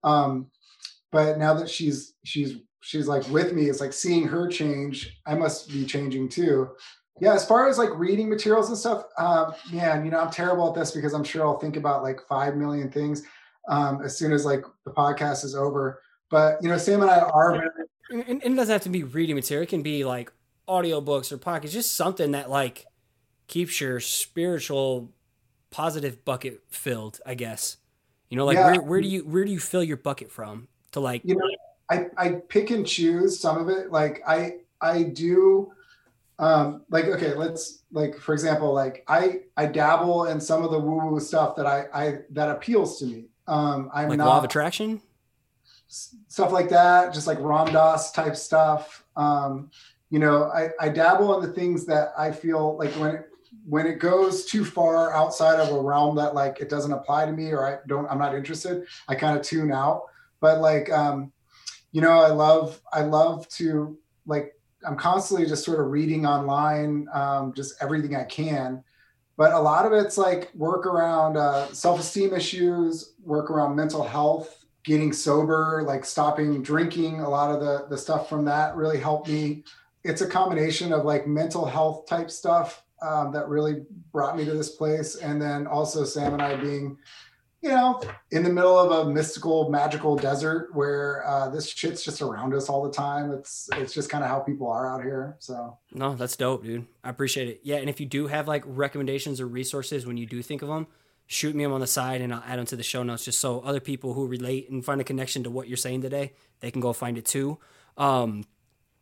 But now that she's like with me, it's like seeing her change. I must be changing too. Yeah, as far as like reading materials and stuff, man, you know, I'm terrible at this because I'm sure I'll think about like 5 million things as soon as like the podcast is over. But, you know, Sam and I are. And it doesn't have to be reading material. It can be like audiobooks or podcasts, just something that like keeps your spiritual positive bucket filled, I guess. You know, like yeah. where do you fill your bucket from to like, you know, I pick and choose some of it. Like I do. Like, okay, let's like, for example, like I dabble in some of the woo-woo stuff that that appeals to me. I'm like not law of attraction, stuff like that, just like Ram Dass type stuff. You know, I dabble in the things that I feel like when it goes too far outside of a realm that like it doesn't apply to me or I'm not interested, I kind of tune out. But like, you know, I love to like, I'm constantly just sort of reading online, just everything I can. But a lot of it's like work around self-esteem issues, work around mental health, getting sober, like stopping drinking. A lot of the stuff from that really helped me. It's a combination of like mental health type stuff that really brought me to this place. And then also Sam and I being, you know, in the middle of a mystical, magical desert where this shit's just around us all the time. It's just kind of how people are out here. So no, that's dope, dude. I appreciate it. Yeah, and if you do have like recommendations or resources when you do think of them, shoot me them on the side and I'll add them to the show notes just so other people who relate and find a connection to what you're saying today, they can go find it too.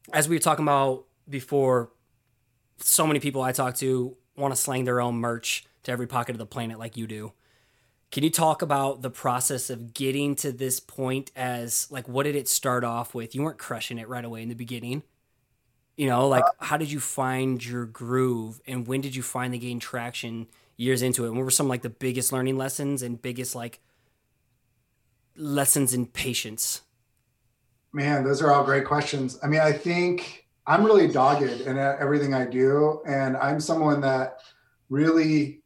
as we were talking about before, so many people I talk to want to slang their own merch to every pocket of the planet like you do. Can you talk about the process of getting to this point? As like, what did it start off with? You weren't crushing it right away in the beginning. Like how did you find your groove, and when did you finally gain traction years into it? And what were some like the biggest learning lessons and biggest like lessons in patience? Man, those are all great questions. I mean, I think I'm really dogged in everything I do. And I'm someone that really,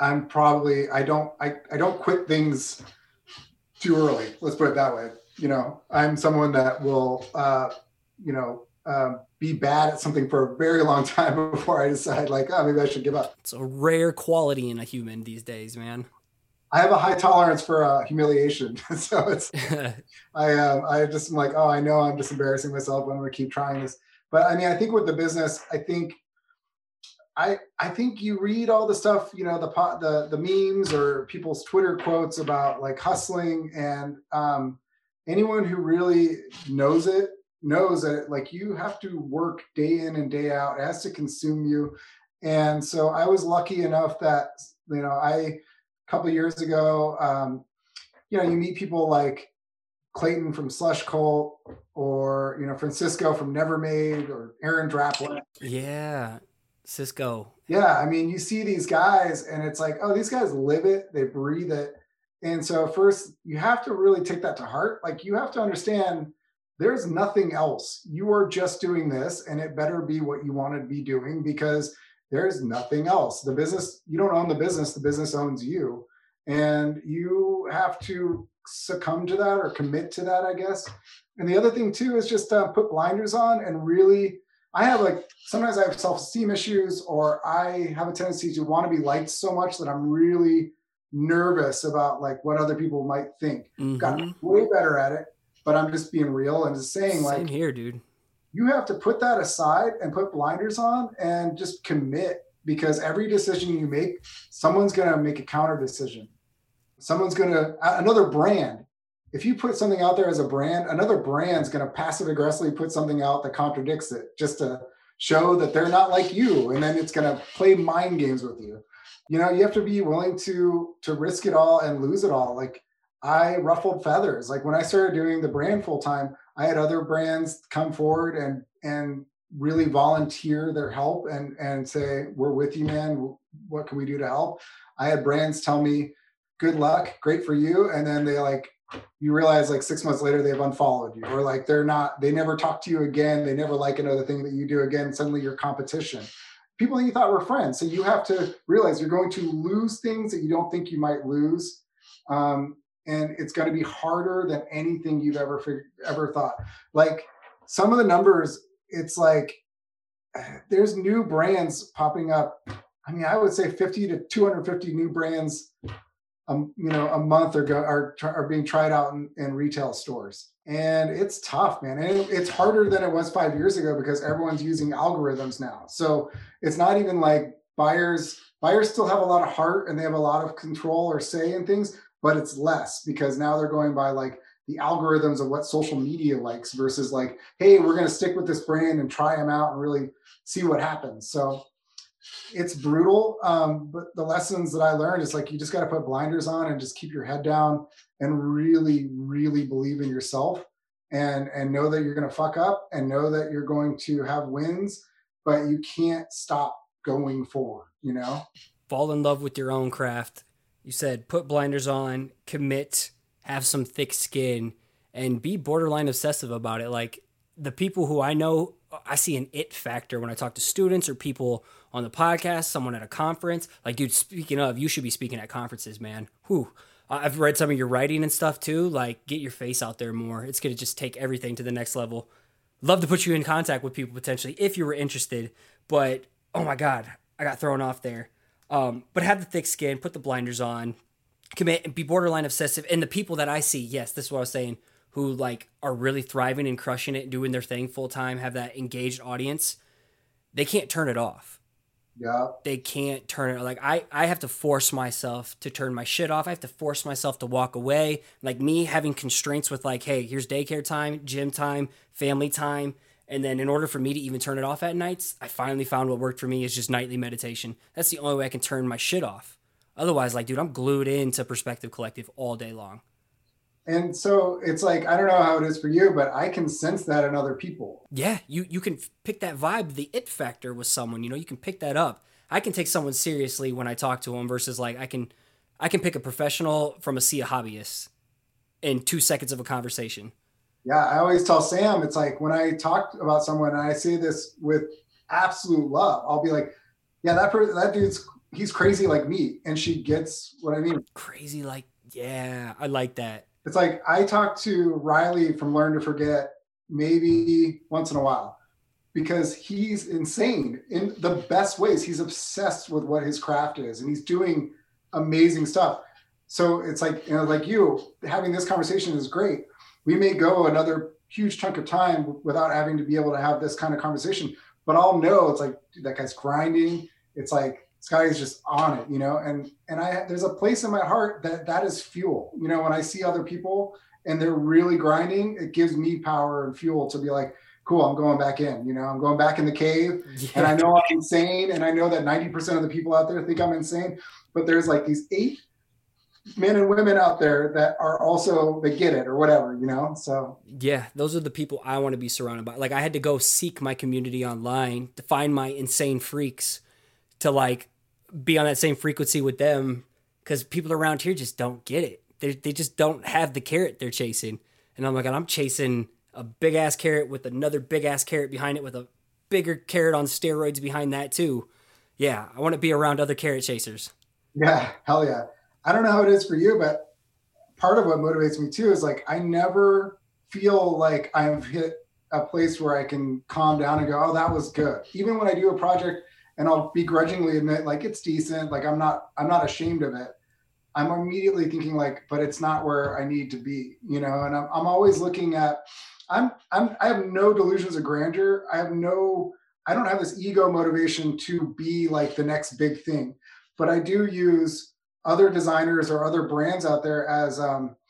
I don't quit things too early. Let's put it that way. I'm someone that will, be bad at something for a very long time before I decide like, oh, maybe I should give up. It's a rare quality in a human these days, man. I have a high tolerance for humiliation. So it's, I just am like, oh, I know I'm just embarrassing myself. I'm going to keep trying this. But I mean, I think with the business, I think you read all the stuff, the memes or people's Twitter quotes about like hustling, and anyone who really knows that like you have to work day in and day out. It has to consume you. And so I was lucky enough that, a couple of years ago, you meet people like Clayton from Slush Cult, or, Francisco from Nevermade, or Aaron Draplin. Yeah. Cisco. Yeah. I mean, you see these guys and it's like, oh, these guys live it, they breathe it. And so first you have to really take that to heart. Like you have to understand there's nothing else. You are just doing this, and it better be what you want to be doing, because there's nothing else. The business, you don't own the business owns you. And you have to succumb to that or commit to that, I guess. And the other thing too is just put blinders on and really, sometimes I have self-esteem issues, or I have a tendency to want to be liked so much that I'm really nervous about like what other people might think. Mm-hmm. Got way better at it, but I'm just being real and just saying, like, same here, dude. You have to put that aside and put blinders on and just commit, because every decision you make, someone's going to make a counter decision. Another brand. If you put something out there as a brand, another brand's going to passive aggressively put something out that contradicts it, just to show that they're not like you. And then it's going to play mind games with you. You have to be willing to risk it all and lose it all. Like I ruffled feathers. Like when I started doing the brand full time, I had other brands come forward and really volunteer their help and say, we're with you, man. What can we do to help? I had brands tell me, good luck, great for you. And then you realize like 6 months later, they've unfollowed you, or like they never talk to you again. They never like another thing that you do again. Suddenly you're competition. People that you thought were friends. So you have to realize you're going to lose things that you don't think you might lose. And it's going to be harder than anything you've ever thought. Like some of the numbers, it's like, there's new brands popping up. I mean, I would say 50 to 250 new brands a month are being tried out in retail stores. And it's tough, man. And it's harder than it was 5 years ago, because everyone's using algorithms now. So it's not even like buyers still have a lot of heart and they have a lot of control or say in things, but it's less, because now they're going by like the algorithms of what social media likes, versus like, hey, we're going to stick with this brand and try them out and really see what happens. So it's brutal. But the lessons that I learned is like, you just got to put blinders on and just keep your head down and really, really believe in yourself, and know that you're going to fuck up, and know that you're going to have wins, but you can't stop going forward, Fall in love with your own craft. You said, put blinders on, commit, have some thick skin, and be borderline obsessive about it. Like the people who I know, I see an it factor when I talk to students or people on the podcast, someone at a conference. Like, dude, speaking of, you should be speaking at conferences, man. Whew. I've read some of your writing and stuff too. Like, get your face out there more. It's going to just take everything to the next level. Love to put you in contact with people potentially if you were interested. But, oh my God, I got thrown off there. But have the thick skin, put the blinders on, commit, and be borderline obsessive. And the people that I see, yes, this is what I was saying, who like are really thriving and crushing it and doing their thing full time, have that engaged audience, they can't turn it off. Yeah. They can't turn it. Like I have to force myself to turn my shit off. I have to force myself to walk away. Like me having constraints with like, hey, here's daycare time, gym time, family time. And then in order for me to even turn it off at nights, I finally found what worked for me is just nightly meditation. That's the only way I can turn my shit off. Otherwise, like, dude, I'm glued into Perspective Collective all day long. And so it's like, I don't know how it is for you, but I can sense that in other people. Yeah, you can pick that vibe, the it factor with someone, you can pick that up. I can take someone seriously when I talk to them versus like I can pick a professional from a sea of hobbyists in 2 seconds of a conversation. Yeah, I always tell Sam, it's like when I talk about someone and I say this with absolute love, I'll be like, yeah, that dude's, he's crazy like me. And she gets what I mean. Crazy like, yeah, I like that. It's like I talk to Riley from Learn to Forget maybe once in a while because he's insane in the best ways. He's obsessed with what his craft is and he's doing amazing stuff. So it's like, like you having this conversation is great. We may go another huge chunk of time without having to be able to have this kind of conversation, but I'll know it's like, dude, that guy's grinding. It's like, this guy is just on it, and there's a place in my heart that is fuel. When I see other people and they're really grinding, it gives me power and fuel to be like, cool, I'm going back in, I'm going back in the cave. Yeah. And I know I'm insane. And I know that 90% of the people out there think I'm insane, but there's like these 8 men and women out there that are also, they get it or whatever, so. Yeah, those are the people I want to be surrounded by. Like I had to go seek my community online to find my insane freaks to like be on that same frequency with them because people around here just don't get it. They just don't have the carrot they're chasing. And I'm like, I'm chasing a big ass carrot with another big ass carrot behind it with a bigger carrot on steroids behind that too. Yeah, I want to be around other carrot chasers. Yeah, hell yeah. I don't know how it is for you, but part of what motivates me too is like, I never feel like I've hit a place where I can calm down and go, oh, that was good. Even when I do a project and I'll begrudgingly admit like it's decent, like I'm not ashamed of it. I'm immediately thinking like, but it's not where I need to be, and I'm always looking at, I have no delusions of grandeur. I don't have this ego motivation to be like the next big thing, but I do use other designers or other brands out there as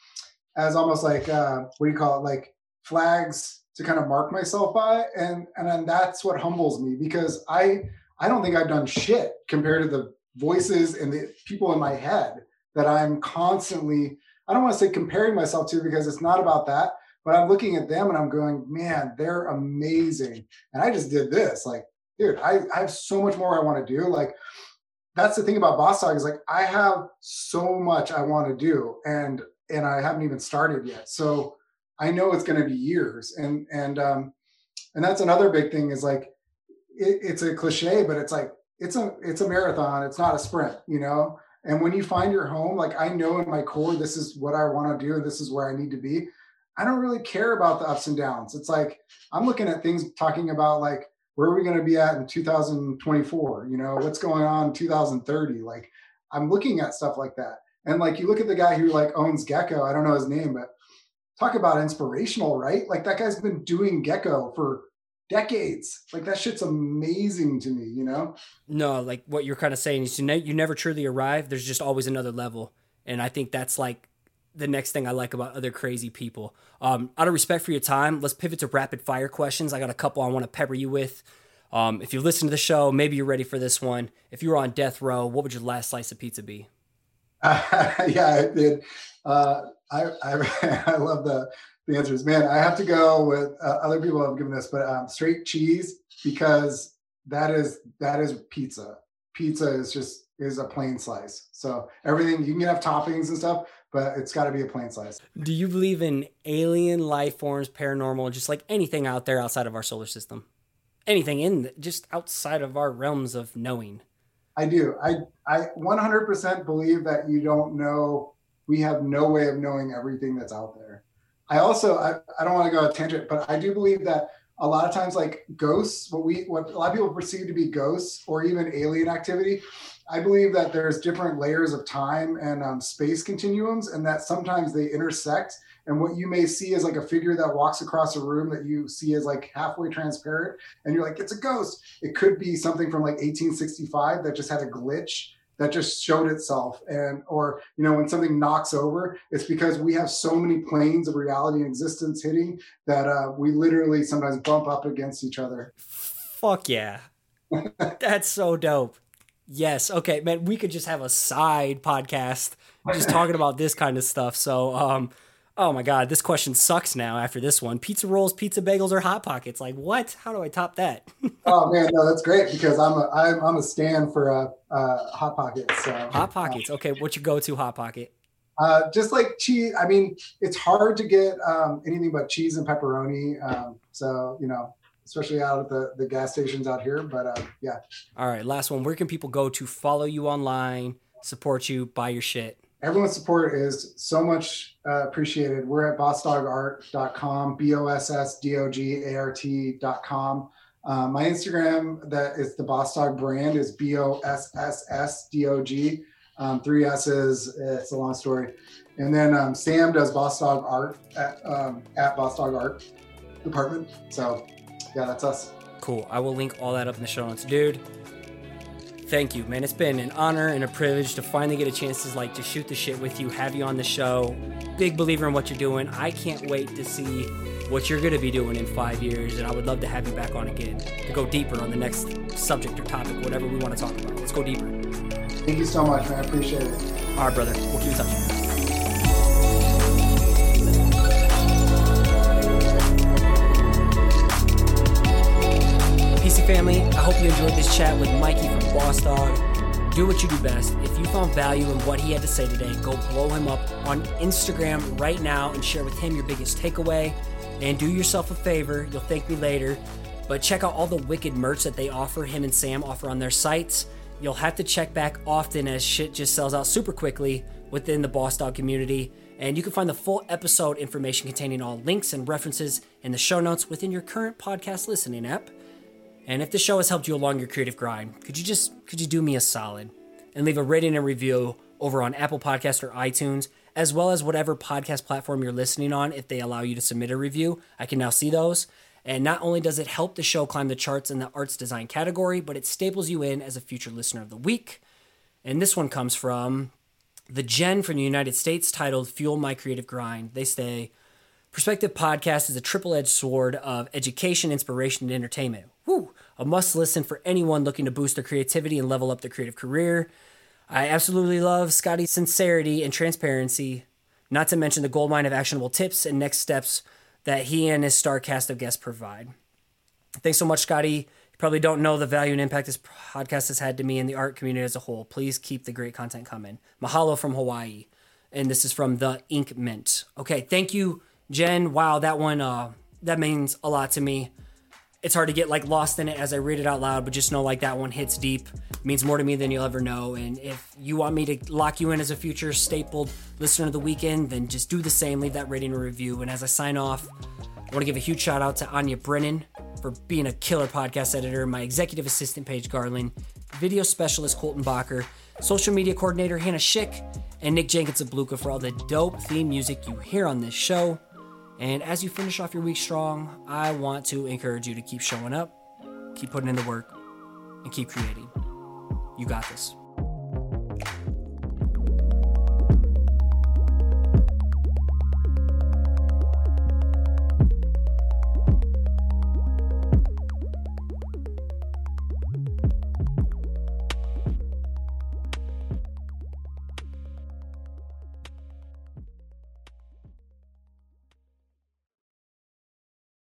almost like, what do you call it? Like flags to kind of mark myself by. And then that's what humbles me because I don't think I've done shit compared to the voices and the people in my head that I'm constantly, I don't want to say comparing myself to because it's not about that, but I'm looking at them and I'm going, man, they're amazing. And I just did this. Like, dude, I have so much more I want to do. Like, that's the thing about Boss Dog is like, I have so much I want to do and I haven't even started yet. So I know it's going to be years. And that's another big thing is like, it's a cliche, but it's like, it's a marathon. It's not a sprint, And when you find your home, like I know in my core, this is what I want to do. And this is where I need to be. I don't really care about the ups and downs. It's like, I'm looking at things talking about like, where are we going to be at in 2024? What's going on in 2030? Like I'm looking at stuff like that. And like, you look at the guy who like owns Gecko, I don't know his name, but talk about inspirational, right? Like that guy's been doing Gecko for decades. Like that shit's amazing to me, No, like what you're kind of saying is you never truly arrive. There's just always another level. And I think that's like the next thing I like about other crazy people. Out of respect for your time, let's pivot to rapid fire questions. I got a couple I want to pepper you with. If you listen to the show, maybe you're ready for this one. If you were on death row, what would your last slice of pizza be? Yeah, it did. I love the answers, man. I have to go with other people have given this, but straight cheese because that is pizza. Pizza is a plain slice. So everything you can have toppings and stuff, but it's got to be a plain slice. Do you believe in alien life forms, paranormal, just like anything out there outside of our solar system? Anything in just outside of our realms of knowing? I do. I 100% believe that you don't know. We have no way of knowing everything that's out there. I also, I don't want to go on a tangent, but I do believe that a lot of times like ghosts, what a lot of people perceive to be ghosts or even alien activity, I believe that there's different layers of time and space continuums and that sometimes they intersect. And what you may see is like a figure that walks across a room that you see as like halfway transparent. And you're like, it's a ghost. It could be something from like 1865 that just had a glitch that just showed itself. And, or, you know, when something knocks over, it's because we have so many planes of reality and existence hitting that we literally sometimes bump up against each other. Fuck yeah. That's so dope. Yes. Okay, man, we could just have a side podcast just talking about this kind of stuff. So, oh my God, this question sucks now after this one. Pizza rolls, pizza bagels, or Hot Pockets? Like, what? How do I top that? Oh man, no, that's great because I'm a stand for Hot Pockets. So, Hot Pockets. Okay, what's your go-to Hot Pocket? Just like cheese. I mean, it's hard to get anything but cheese and pepperoni. So, you know, especially out at the gas stations out here. But yeah. All right, last one. Where can people go to follow you online, support you, buy your shit? Everyone's support is so much appreciated. We're at bossdogart.com, BOSSDOGART.com. My Instagram, that is the Boss Dog brand, is BOSSSDOG. 3 S's, it's a long story. And then Sam does Boss Dog Art at Boss Dog Art Department. So yeah, that's us. Cool. I will link all that up in the show notes. Dude, thank you, man. It's been an honor and a privilege to finally get a chance to like to shoot the shit with you, have you on the show. Big believer in what you're doing. I can't wait to see what you're going to be doing in 5 years, and I would love to have you back on again to go deeper on the next subject or topic, whatever we want to talk about. Let's go deeper. Thank you so much, man. I appreciate it. All right, brother. We'll keep in touch. PC family, I hope you enjoyed this chat with Mikey from Boss Dog. Do what you do best. If you found value in what he had to say today, go blow him up on Instagram right now and share with him your biggest takeaway. And do yourself a favor, you'll thank me later, but check out all the wicked merch that they offer, him and Sam offer on their sites. You'll have to check back often as shit just sells out super quickly within the Boss Dog community. And you can find the full episode information containing all links and references in the show notes within your current podcast listening app. And if the show has helped you along your creative grind, could you do me a solid and leave a rating and review over on Apple Podcasts or iTunes, as well as whatever podcast platform you're listening on. If they allow you to submit a review, I can now see those. And not only does it help the show climb the charts in the arts design category, but it staples you in as a future listener of the week. And this one comes from the Jen from the United States, titled Fuel My Creative Grind. They say, Perspective Podcast is a triple-edged sword of education, inspiration, and entertainment. Woo! A must-listen for anyone looking to boost their creativity and level up their creative career. I absolutely love Scotty's sincerity and transparency, not to mention the goldmine of actionable tips and next steps that he and his star cast of guests provide. Thanks so much, Scotty. You probably don't know the value and impact this podcast has had to me and the art community as a whole. Please keep the great content coming. Mahalo from Hawaii. And this is from the Ink Mint. Okay, thank you, Jen. Wow, that one, that means a lot to me. It's hard to get like lost in it as I read it out loud, but just know like that one hits deep. It means more to me than you'll ever know. And if you want me to lock you in as a future stapled listener of the weekend, then just do the same. Leave that rating or review. And as I sign off, I want to give a huge shout out to Anya Brennan for being a killer podcast editor, my executive assistant Paige Garland, video specialist Colton Bacher, social media coordinator Hannah Schick, and Nick Jenkins of Bluka for all the dope theme music you hear on this show. And as you finish off your week strong, I want to encourage you to keep showing up, keep putting in the work, and keep creating. You got this.